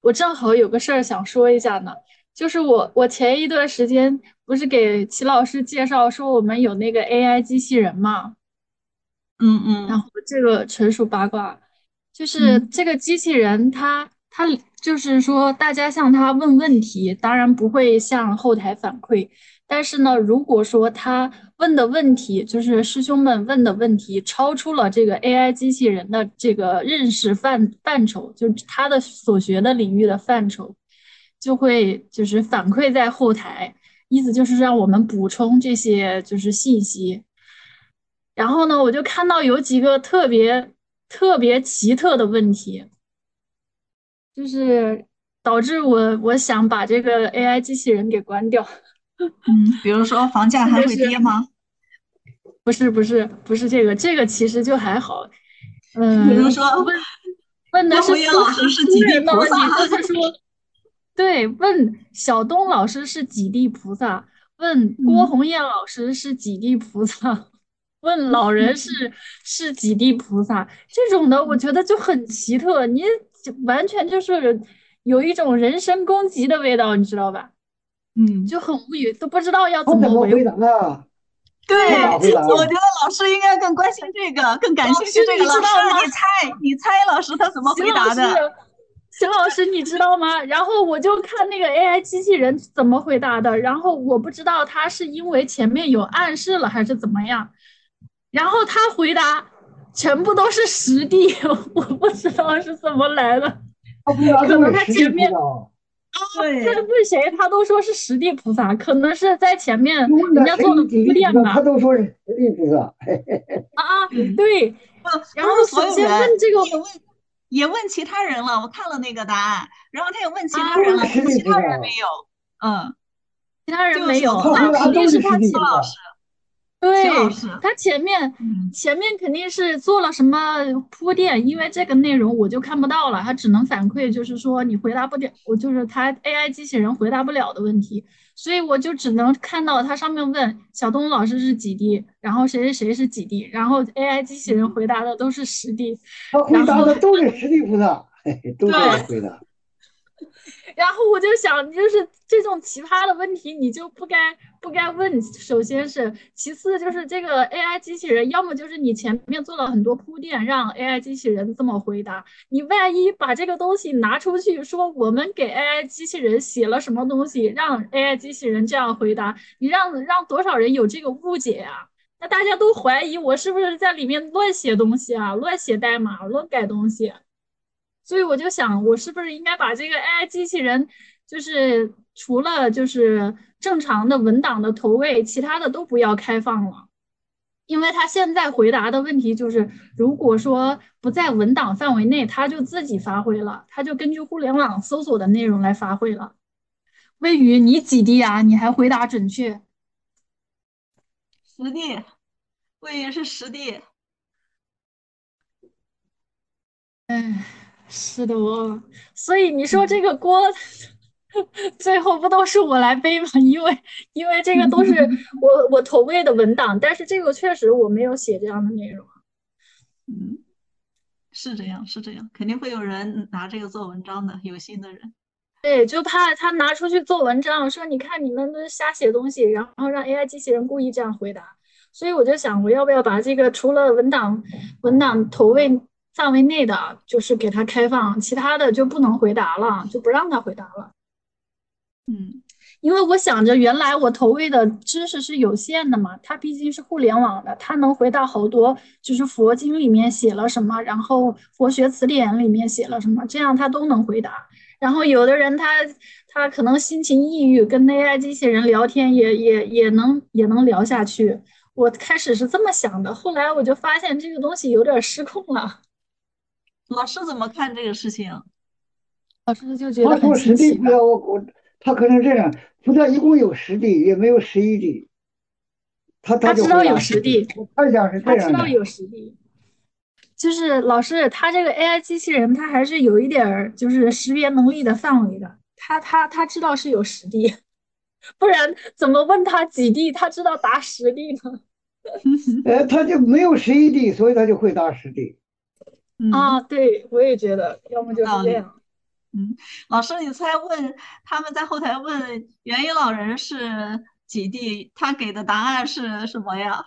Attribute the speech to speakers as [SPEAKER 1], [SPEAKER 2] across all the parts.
[SPEAKER 1] 我正好有个事儿想说一下呢，就是我前一段时间不是给齐老师介绍说我们有那个 AI 机器人嘛，
[SPEAKER 2] 嗯嗯
[SPEAKER 1] 然后这个纯属八卦，就是
[SPEAKER 2] 嗯
[SPEAKER 1] 这个机器人它就是说大家向它问问题，当然不会向后台反馈，但是呢，如果说他问的问题就是师兄们问的问题超出了这个 AI 机器人的这个认识范畴，就是他的所学的领域的范畴，就会就是反馈在后台，意思就是让我们补充这些就是信息。然后呢，我就看到有几个特别奇特的问题，就是导致我想把这个 AI 机器人给关掉。
[SPEAKER 2] 嗯，比如说房价还会
[SPEAKER 1] 这个是
[SPEAKER 2] 跌吗？
[SPEAKER 1] 不是这个其实就还好。
[SPEAKER 2] 比如说
[SPEAKER 1] 问的
[SPEAKER 2] 郭
[SPEAKER 1] 是死
[SPEAKER 2] 红叶老师是几地
[SPEAKER 1] 人的
[SPEAKER 2] 菩萨？
[SPEAKER 1] 问题，就是说，对，问小东老师是几地菩萨，问郭
[SPEAKER 2] 嗯
[SPEAKER 1] 红叶老师是几地菩萨，问老人是几地菩萨，这种的我觉得就很奇特，你就完全就是有一种人身攻击的味道，你知道吧？
[SPEAKER 2] 嗯，
[SPEAKER 1] 就很无语，都不知道要
[SPEAKER 3] 他
[SPEAKER 1] 怎
[SPEAKER 3] 怎么回答
[SPEAKER 1] 么维护。
[SPEAKER 3] 啊？
[SPEAKER 2] 对，
[SPEAKER 3] 他咋回答
[SPEAKER 2] 我觉
[SPEAKER 3] 呀？
[SPEAKER 2] 得老师应该更关心这个，更感
[SPEAKER 1] 老师
[SPEAKER 2] 兴趣这个。
[SPEAKER 1] 你知
[SPEAKER 2] 老师，
[SPEAKER 1] 道吗？
[SPEAKER 2] 你猜老师他怎么回
[SPEAKER 1] 邢老师，
[SPEAKER 2] 答的？
[SPEAKER 1] 邢老师，你知道吗？然后我就看那个 AI 机器人怎么回答的，然后我不知道他是因为前面有暗示了还是怎么样，然后他回答全部都是实地，我不知道是怎么来的，
[SPEAKER 3] 他回答
[SPEAKER 1] 可能
[SPEAKER 3] 都是实地
[SPEAKER 1] 他前面
[SPEAKER 3] 菩萨啊。
[SPEAKER 1] 他
[SPEAKER 2] 对，
[SPEAKER 1] 问谁他都说是实地菩萨，可能是在前面
[SPEAKER 3] 就问
[SPEAKER 1] 人
[SPEAKER 3] 他谁是
[SPEAKER 1] 家做的
[SPEAKER 3] 几地菩萨，他
[SPEAKER 1] 铺垫吧。
[SPEAKER 3] 都说是实地菩萨。
[SPEAKER 1] 啊，
[SPEAKER 2] 嗯，
[SPEAKER 1] 对，然
[SPEAKER 2] 不是
[SPEAKER 1] 后首先
[SPEAKER 2] 所有人，
[SPEAKER 1] 问这个
[SPEAKER 2] 也问其他人了。我看了那个答案，然后他也问其他
[SPEAKER 1] 啊，
[SPEAKER 2] 人了，
[SPEAKER 3] 都是实地
[SPEAKER 2] 其他人没
[SPEAKER 3] 菩萨啊。
[SPEAKER 2] 有。嗯，
[SPEAKER 1] 其他人
[SPEAKER 2] 就
[SPEAKER 1] 没有，
[SPEAKER 2] 小东老
[SPEAKER 3] 他回答
[SPEAKER 1] 那肯定是
[SPEAKER 3] 都是实
[SPEAKER 1] 他前
[SPEAKER 3] 地菩萨。
[SPEAKER 1] 对，
[SPEAKER 2] 齐老师，
[SPEAKER 1] 他
[SPEAKER 2] 嗯
[SPEAKER 1] 前面肯定是做了什么铺垫，因为这个内容我就看不到了，他只能反馈就是说你回答不了，我就是他 AI 机器人回答不了的问题，所以我就只能看到它上面问小东老师是几 D，然后谁谁谁是几 D，然后 AI 机器人回答的都是10D，
[SPEAKER 3] 他回
[SPEAKER 1] 然后
[SPEAKER 3] 答的都是实地菩萨，都这么
[SPEAKER 2] 对，
[SPEAKER 3] 回答。
[SPEAKER 1] 然后我就想，就是这种奇葩的问题，你就不该问。首先是，其次就是这个 AI 机器人，要么就是你前面做了很多铺垫，让 AI 机器人这么回答。你万一把这个东西拿出去，说我们给 AI 机器人写了什么东西，让 AI 机器人这样回答，你让多少人有这个误解呀？那大家都怀疑我是不是在里面乱写东西啊，乱写代码，乱改东西。所以我就想，我是不是应该把这个 AI 机器人，就是除了就是正常的文档的投喂，其他的都不要开放了，因为它现在回答的问题就是，如果说不在文档范围内，它就自己发挥了，它就根据互联网搜索的内容来发挥了。魏宇，你几 D 啊？你还回答准确？
[SPEAKER 2] 实地，我也是实地。
[SPEAKER 1] 哎，是的哦，所以你说
[SPEAKER 2] 嗯，
[SPEAKER 1] 这个锅，最后不都是我来背吗？因为这个都是我投喂的文档，但是这个确实我没有写这样的内容。
[SPEAKER 2] 嗯，是这样，是这样，肯定会有人拿这个做文章的，有心的人。
[SPEAKER 1] 对，就怕他拿出去做文章，说你看你们都瞎写东西，然后让 AI 机器人故意这样回答。所以我就想，我要不要把这个除了文档投喂范围内的，就是给它开放，其他的就不能回答了，就不让它回答了。
[SPEAKER 2] 嗯
[SPEAKER 1] 因为我想着原来我投喂的知识是有限的嘛，它毕竟是互联网的，它能回答好多，就是佛经里面写了什么，然后佛学词典里面写了什么，这样它都能回答。然后有的人他可能心情抑郁，跟 AI 机器人聊天也能聊下去。我开始是这么想的，后来我就发现这个东西有点失控了，
[SPEAKER 2] 老师怎么看这个事情？
[SPEAKER 1] 老师就觉得很
[SPEAKER 3] 他说
[SPEAKER 1] 新奇吧，
[SPEAKER 3] 实地菩萨，他可能这样，菩萨一共有10地，也没有11地，他就回
[SPEAKER 1] 他知道有
[SPEAKER 3] 答实地。
[SPEAKER 1] 实地，
[SPEAKER 3] 我猜想是这样的。
[SPEAKER 1] 他知道有实地。就是老师，他这个 AI 机器人，他还是有一点儿就是识别能力的范围的。他知道是有10D，不然怎么问他几 D，他知道答10D 呢？
[SPEAKER 3] 他就没有11地，所以他就回答实地。
[SPEAKER 2] 嗯，
[SPEAKER 1] 啊，对，我也觉得，要么
[SPEAKER 2] 有道理。
[SPEAKER 1] 就是这样。
[SPEAKER 2] 嗯，老师，你猜他们在后台问元一老人是几弟，他给的答案是什么呀？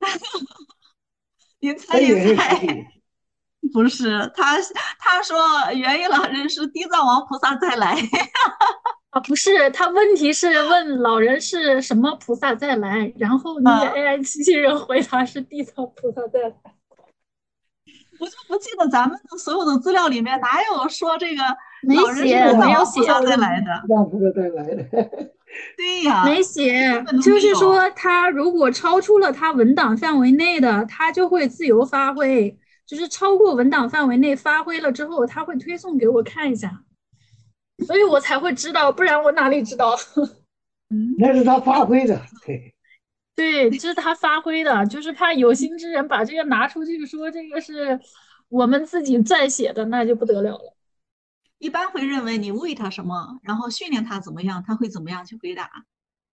[SPEAKER 2] 您猜一
[SPEAKER 3] 他也是实
[SPEAKER 2] 猜。
[SPEAKER 3] 地。
[SPEAKER 2] 不是，他说元一老人是地藏王菩萨再来。
[SPEAKER 1] 啊，不是，他问题是问老人是什么菩萨再来，然后那个
[SPEAKER 2] 嗯，
[SPEAKER 1] AI 机器人回答是地藏菩萨再来。
[SPEAKER 2] 我就不记得咱们的所有的资料里面哪有说这个
[SPEAKER 1] 没
[SPEAKER 2] 老人是地
[SPEAKER 1] 写，
[SPEAKER 2] 藏
[SPEAKER 1] 没有
[SPEAKER 2] 王菩萨
[SPEAKER 1] 写，
[SPEAKER 2] 再来的。
[SPEAKER 3] 让菩萨带来的。
[SPEAKER 2] 对呀，
[SPEAKER 1] 没
[SPEAKER 2] 根
[SPEAKER 1] 写，
[SPEAKER 2] 本都没有。
[SPEAKER 1] 就是说他如果超出了他文档范围内的，他就会自由发挥，就是超过文档范围内发挥了之后，他会推送给我看一下，所以我才会知道，不然我哪里知道？
[SPEAKER 2] 嗯，
[SPEAKER 3] 那是他发挥的。对。
[SPEAKER 1] 对，这是他发挥的，就是怕有心之人把这个拿出去说这个是我们自己撰写的，那就不得了了。
[SPEAKER 2] 一般会认为你喂他什么，然后训练他怎么样，他会怎么样去回答。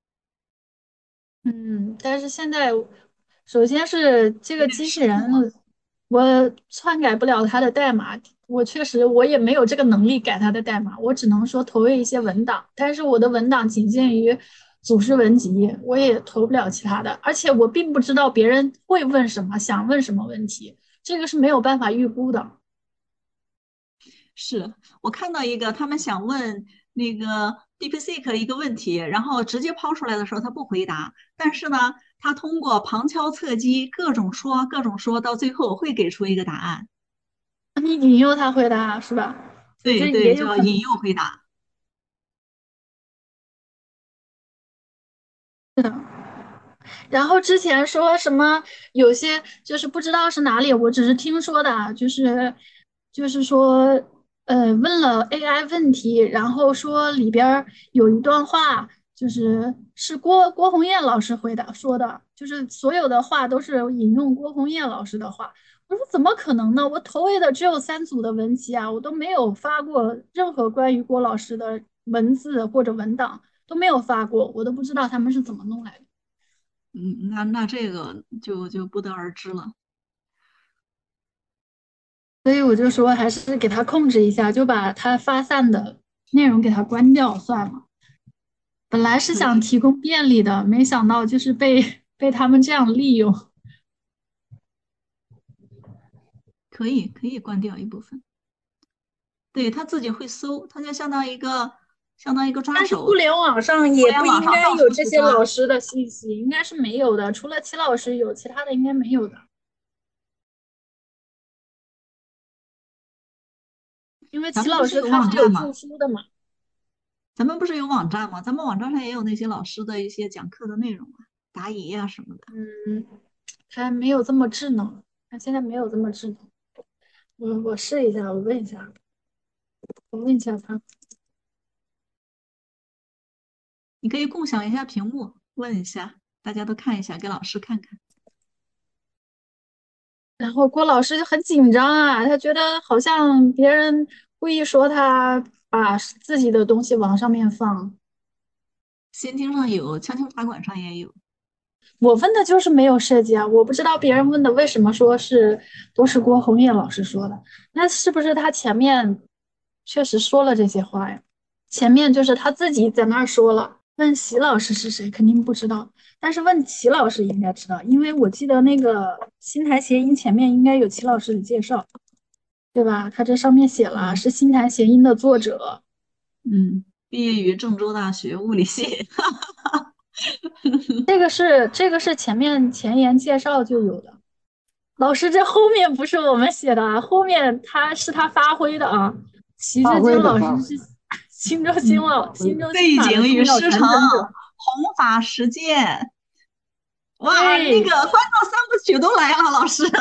[SPEAKER 1] 嗯，但是现在，首先是这
[SPEAKER 2] 有点
[SPEAKER 1] 个机器人，
[SPEAKER 2] 失控了。
[SPEAKER 1] 我篡改不了它的代码，我确实我也没有这个能力改它的代码，我只能说投喂一些文档，但是我的文档仅限于祖师文集，我也投不了其他的，而且我并不知道别人会问什么，想问什么问题，这个是没有办法预估的。
[SPEAKER 2] 是我看到一个，他们想问那个 DeepSeek 一个问题，然后直接抛出来的时候，他不回答，但是呢，他通过旁敲侧击，各种说，各种说，到最后会给出一个答案。
[SPEAKER 1] 你引诱他回答是吧？所以这
[SPEAKER 2] 对对，
[SPEAKER 1] 也有可能。
[SPEAKER 2] 叫引诱回答。
[SPEAKER 1] 然后之前说什么有些就是不知道是哪里，我只是听说的啊，就是说问了 AI 问题，然后说里边儿有一段话，是郭红艳老师回答说的，就是所有的话都是引用郭红艳老师的话。我说怎么可能呢？我投喂的只有3组的文集啊，我都没有发过任何关于郭老师的文字或者文档都没有发过，我都不知道他们是怎么弄来的。
[SPEAKER 2] 嗯，那这个就不得而知了。
[SPEAKER 1] 所以我就说，还是给他控制一下，就把他发散的内容给他关掉算了。本来是
[SPEAKER 2] 可以，
[SPEAKER 1] 想提供便利的，没想到就是被他们这样利用。
[SPEAKER 2] 可以关掉一部分。对，他自己会搜，他就相当于一个抓
[SPEAKER 1] 但是互
[SPEAKER 2] 手，
[SPEAKER 1] 联网上
[SPEAKER 2] 互
[SPEAKER 1] 也不
[SPEAKER 2] 联网上到
[SPEAKER 1] 应该有
[SPEAKER 2] 处去抓。
[SPEAKER 1] 这些老师的信息，应该是没有的，除了齐老师有，其他的应该没有的。因为
[SPEAKER 2] 咱
[SPEAKER 1] 齐老师
[SPEAKER 2] 们不是有
[SPEAKER 1] 他是有著
[SPEAKER 2] 网站吗？
[SPEAKER 1] 书的嘛。
[SPEAKER 2] 咱们不是有网站吗？咱们网站上也有那些老师的一些讲课的内容啊，答疑啊什么的。
[SPEAKER 1] 嗯，他没有这么智能，他现在没有这么智能。我试一下，我问一下他。
[SPEAKER 2] 你可以共享一下屏幕，问一下，大家都看一下，给老师看看。
[SPEAKER 1] 然后郭老师就很紧张啊，他觉得好像别人故意说他把自己的东西往上面放。
[SPEAKER 2] 仙听上有，锵锵茶馆上也有。
[SPEAKER 1] 我问的就是没有设计啊，我不知道别人问的为什么说是都是郭红叶老师说的，那是不是他前面确实说了这些话呀？前面就是他自己在那儿说了，问席老师是谁肯定不知道，但是问齐老师应该知道，因为我记得那个新台谐音前面应该有齐老师的介绍。对吧？他这上面写了
[SPEAKER 2] 嗯
[SPEAKER 1] 是新谈谐音的作者，
[SPEAKER 2] 嗯，毕业于郑州大学物理系。
[SPEAKER 1] 这个是前面前言介绍就有的。老师，这后面不是我们写的啊，后面他发挥的啊。齐志金
[SPEAKER 3] 发挥的
[SPEAKER 1] 老师是
[SPEAKER 3] 发挥的
[SPEAKER 2] 嗯，
[SPEAKER 1] 新周新
[SPEAKER 2] 背景
[SPEAKER 1] 法的重要
[SPEAKER 2] 与师承，
[SPEAKER 1] 传承者。
[SPEAKER 2] 弘法实践。哇，那个
[SPEAKER 1] 对，
[SPEAKER 2] 关照三部曲都来了，老师。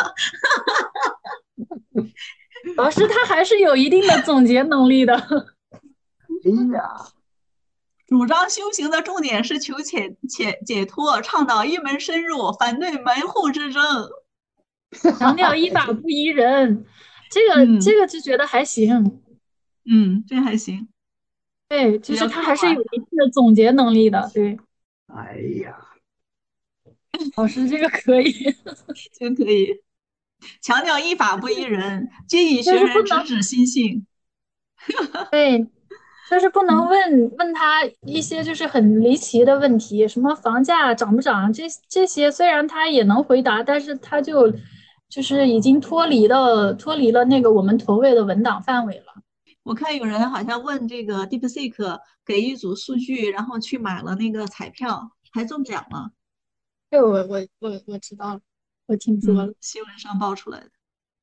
[SPEAKER 1] 老师他还是有一定的总结能力的。
[SPEAKER 3] 哎呀，
[SPEAKER 2] 主张修行的重点是求解脱，倡导一门深入，反对门户之争。
[SPEAKER 1] 强调依法不依人，这个
[SPEAKER 2] 嗯
[SPEAKER 1] 这个就觉得还行。
[SPEAKER 2] 嗯，这还行，
[SPEAKER 1] 对，就
[SPEAKER 2] 比
[SPEAKER 1] 是
[SPEAKER 2] 较客观。
[SPEAKER 1] 他还是有一定的总结能力的。对，
[SPEAKER 3] 哎呀，
[SPEAKER 1] 老师这个可以。
[SPEAKER 2] 就可以强调依法不依人，皆以
[SPEAKER 1] 就
[SPEAKER 2] 学
[SPEAKER 1] 是不能
[SPEAKER 2] 人直指心性。
[SPEAKER 1] 对，就是不能问他一些就是很离奇的问题，什么房价涨不涨，这些虽然他也能回答，但是他就是已经脱离了那个我们投喂的文档范围了。
[SPEAKER 2] 我看有人好像问这个 DeepSeek 给一组数据，然后去买了那个彩票，还中奖了。
[SPEAKER 1] 这个我知道了，我听说了，
[SPEAKER 2] 新闻上爆出来的。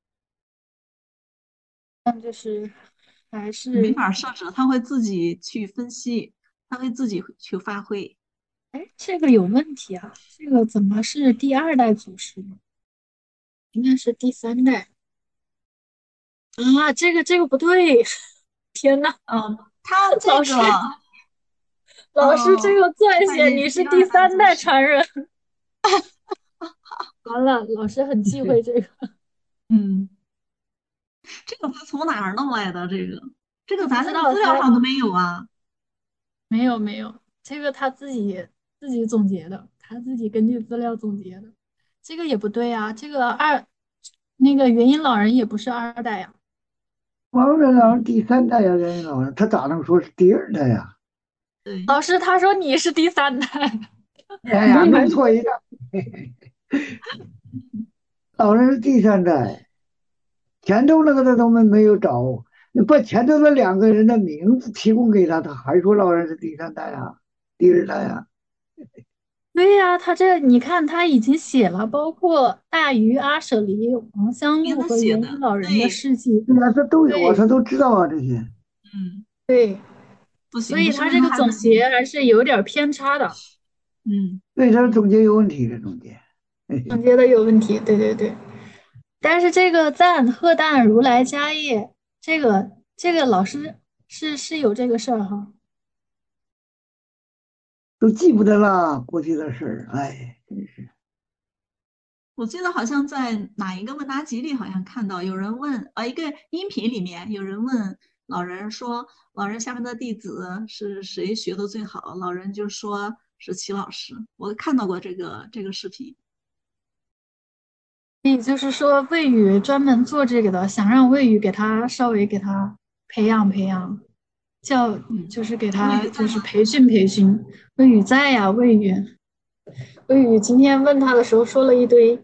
[SPEAKER 1] 但就是还
[SPEAKER 2] 没
[SPEAKER 1] 是
[SPEAKER 2] 法设置，它会自己去分析，它会自己去发挥。
[SPEAKER 1] 哎，这个有问题啊，这个怎么是第二代祖师呢？应该是第三代啊，这个不对，天呐，
[SPEAKER 2] 它这个，
[SPEAKER 1] 老师老师这个钻
[SPEAKER 2] 它已
[SPEAKER 1] 写
[SPEAKER 2] 经是第二
[SPEAKER 1] 你是第三代
[SPEAKER 2] 代祖师。
[SPEAKER 1] 传人，完了，老师很忌讳这个，
[SPEAKER 2] 嗯，这个他从哪儿弄来的？这个咱那个
[SPEAKER 1] 不知道他
[SPEAKER 2] 资料上都没有啊。
[SPEAKER 1] 没有，这个他自己总结的，他自己根据资料总结的，这个也不对啊，这个那个元音老人也不是二代呀，
[SPEAKER 3] 王源老师第三代呀，袁云老师，他咋能说是第二代呀？
[SPEAKER 2] 对，
[SPEAKER 1] 老师他说你是第三代，
[SPEAKER 3] 哎呀，弄错一个，老人是第三代，前头那个他都没有找，你把前头那两个人的名字提供给他，他还说老人是第三代啊，第二代啊。
[SPEAKER 1] 对呀，他这你看他已经写了，包括大鱼、阿舍离、王香
[SPEAKER 2] 名
[SPEAKER 1] 露和元音
[SPEAKER 2] 字写的，
[SPEAKER 1] 老人的
[SPEAKER 2] 对，
[SPEAKER 1] 事迹，
[SPEAKER 3] 对呀，这都有啊，
[SPEAKER 1] 对
[SPEAKER 3] 他都知道啊，这些。
[SPEAKER 2] 嗯，
[SPEAKER 1] 对，所
[SPEAKER 2] 不行，这
[SPEAKER 1] 以他这个
[SPEAKER 2] 说明他还是，
[SPEAKER 1] 总结还是有点儿偏差的，
[SPEAKER 2] 嗯，
[SPEAKER 3] 对，他总结有问题，这总结。嘿嘿，
[SPEAKER 1] 总结的有问题。对对对，但是这个赞贺诞如来家业，这个老师是有这个事儿哈。
[SPEAKER 3] 都记不得了过去的事儿，哎，真是。
[SPEAKER 2] 我记得好像在哪一个问答集里好像看到有人问，一个音频里面有人问老人说，老人下面的弟子是谁学的最好？老人就说是齐老师。我看到过这个视频。
[SPEAKER 1] 也就是说，魏宇专门做这个的，想让魏宇给他稍微给他培养培养，教
[SPEAKER 2] 嗯，
[SPEAKER 1] 就是给
[SPEAKER 2] 魏
[SPEAKER 1] 他就是
[SPEAKER 2] 宇在吗？
[SPEAKER 1] 培训培训。魏宇在呀，魏宇今天问他的时候说了一堆，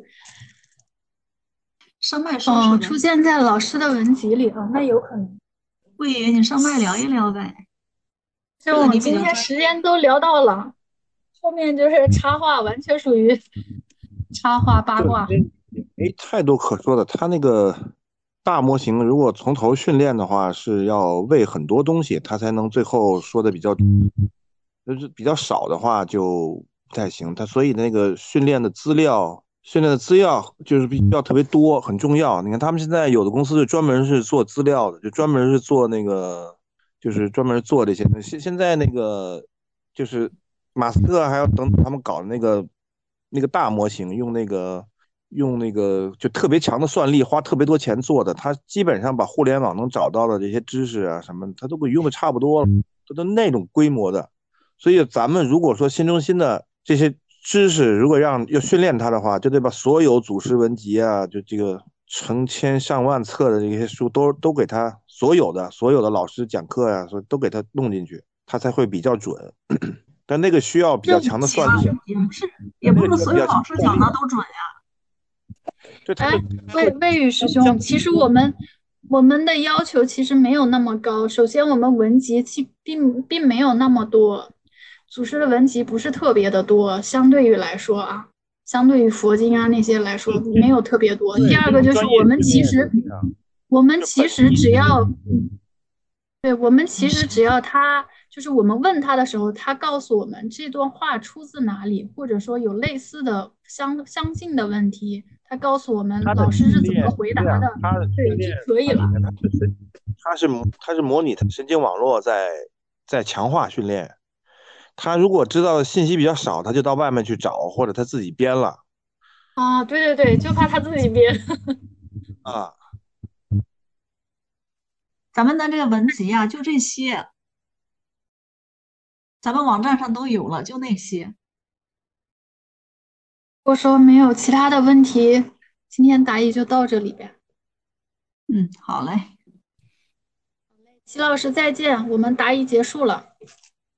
[SPEAKER 2] 上麦说说呗。
[SPEAKER 1] 出现在老师的文集里了，那有可能。
[SPEAKER 2] 魏宇，你上麦聊一聊呗。这个
[SPEAKER 1] 就我们
[SPEAKER 2] 你比较
[SPEAKER 1] 今天时
[SPEAKER 2] 专业。
[SPEAKER 1] 间都聊到了，后面就是插话，完全属于插话八
[SPEAKER 4] 对，
[SPEAKER 1] 卦。
[SPEAKER 4] 也没太多可说的。它那个大模型，如果从头训练的话，是要喂很多东西，它才能最后说的比较，就是比较少的话就不太行。它所以那个训练的资料就是必须要特别多，很重要。你看他们现在有的公司就专门是做资料的，就专门是做那个，就是专门做这些。现在那个就是马斯克还有等等他们搞的那个大模型，用那个就特别强的算力，花特别多钱做的，它基本上把互联网能找到的这些知识啊什么，它都给用的差不多了，这都那种规模的。所以咱们如果说新中心的这些知识，如果要训练它的话，就得把所有祖师文集啊，就这个成千上万册的这些书都给他所有的老师讲课呀、所以都给他弄进去，他才会比较准。但那个需要比
[SPEAKER 1] 就
[SPEAKER 4] 较强的
[SPEAKER 2] 行，
[SPEAKER 4] 算力啊，
[SPEAKER 2] 也不是也
[SPEAKER 4] 那
[SPEAKER 2] 不
[SPEAKER 4] 个需要比较强
[SPEAKER 2] 是所有老师讲的
[SPEAKER 4] 的算力啊，
[SPEAKER 2] 都准呀。
[SPEAKER 4] 就他的
[SPEAKER 1] 哎，魏宇师
[SPEAKER 4] 相
[SPEAKER 1] 兄，其实我们的要求其实没有那么高。首先，我们文集并没有那么多，祖师的文集不是特别的多，相对于来说啊，相对于佛经啊那些来说没有特别多。第
[SPEAKER 4] 对
[SPEAKER 1] 二个
[SPEAKER 4] 这种专业
[SPEAKER 1] 就是我们
[SPEAKER 4] 训练是
[SPEAKER 1] 其实
[SPEAKER 4] 这样，
[SPEAKER 1] 我们
[SPEAKER 4] 就本
[SPEAKER 1] 其实
[SPEAKER 4] 地训练。
[SPEAKER 1] 只要对，我们其
[SPEAKER 2] 嗯，
[SPEAKER 1] 实只要他，就是我们问他的时候，他告诉我们这段话出自哪里，或者说有类似的相近的问题，他告诉我们
[SPEAKER 4] 他的
[SPEAKER 1] 老师是
[SPEAKER 4] 训
[SPEAKER 1] 怎么回
[SPEAKER 4] 练是这样，
[SPEAKER 1] 答的，
[SPEAKER 4] 他的训
[SPEAKER 1] 对，就
[SPEAKER 4] 练
[SPEAKER 1] 可以了。
[SPEAKER 4] 它里面它是模拟它神经网络在强化训练。他如果知道的信息比较少，他就到外面去找，或者他自己编了
[SPEAKER 1] 啊，对对对，就怕他自己编。
[SPEAKER 4] 啊。
[SPEAKER 2] 咱们的这个文集啊，就这些，咱们网站上都有了，就那些。
[SPEAKER 1] 我说没有其他的问题，今天答疑就到这里呗。
[SPEAKER 2] 嗯，好嘞。
[SPEAKER 1] 齐老师再见，我们答疑结束了。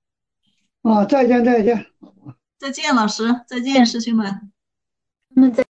[SPEAKER 3] 啊，再见再见。
[SPEAKER 2] 再见，老师，再见，师兄们。
[SPEAKER 1] 那么再